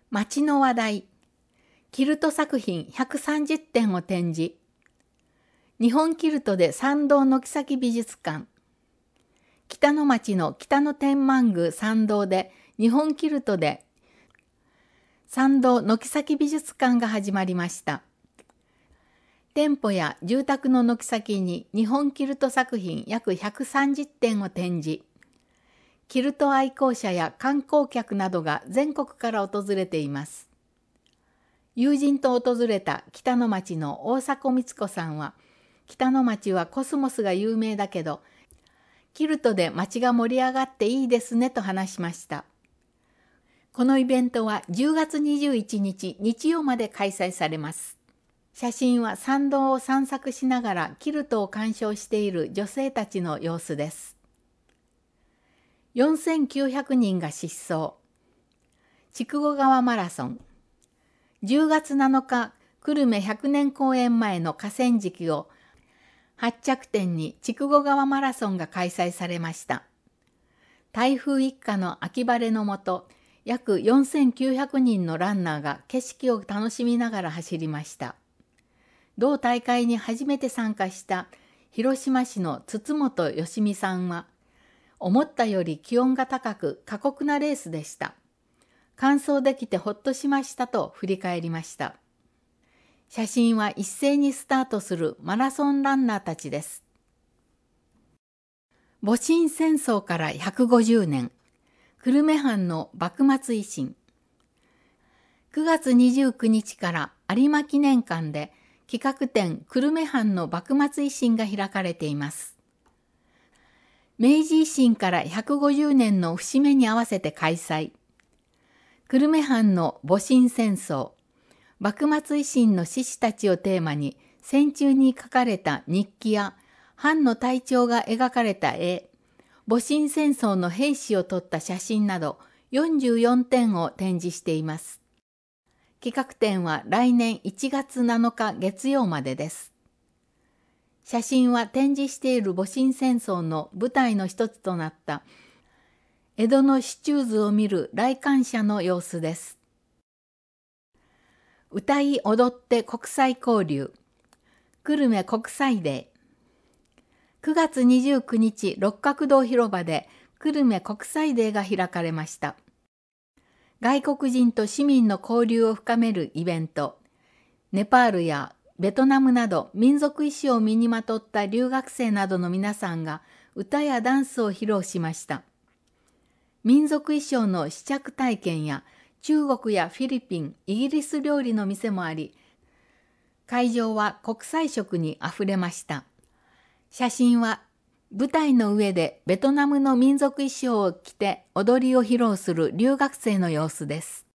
町の話題、キルト作品130点を展示。日本キルトで参道軒先美術館。北の町の北の天満宮参道で日本キルトで参道軒先美術館が始まりました。店舗や住宅の軒先に日本キルト作品約130点を展示。キルト愛好者や観光客などが全国から訪れています。友人と訪れた北の町の大迫光子さんは、北の町はコスモスが有名だけど、キルトで町が盛り上がっていいですねと話しました。このイベントは10月21日日曜まで開催されます。写真は参道を散策しながらキルトを鑑賞している女性たちの様子です。4900人が疾走。筑後川マラソン。10月7日、久留米100年公演前の河川敷を発着点に筑後川マラソンが開催されました。台風一過の秋晴れのもと、約4900人のランナーが景色を楽しみながら走りました。同大会に初めて参加した広島市の筒本義美さんは、思ったより気温が高く過酷なレースでした。完走できてほっとしましたと振り返りました。写真は一斉にスタートするマラソンランナーたちです。戊辰戦争から150年、久留米藩の幕末維新。9月29日から有馬記念館で企画展久留米藩の幕末維新が開かれています。明治維新から150年の節目に合わせて開催。久留米藩の戊辰戦争、幕末維新の志士たちをテーマに戦中に書かれた日記や藩の隊長が描かれた絵、戊辰戦争の兵士を撮った写真など44点を展示しています。企画展は来年1月7日月曜までです。写真は展示している戊辰戦争の舞台の一つとなった江戸の市中図を見る来館者の様子です。歌い踊って国際交流、久留米国際デー。9月29日六角堂広場で久留米国際デーが開かれました。外国人と市民の交流を深めるイベント、ネパールやベトナムなど民族衣装を身にまとった留学生などの皆さんが歌やダンスを披露しました。民族衣装の試着体験や中国やフィリピン、イギリス料理の店もあり、会場は国際色にあふれました。写真は舞台の上でベトナムの民族衣装を着て踊りを披露する留学生の様子です。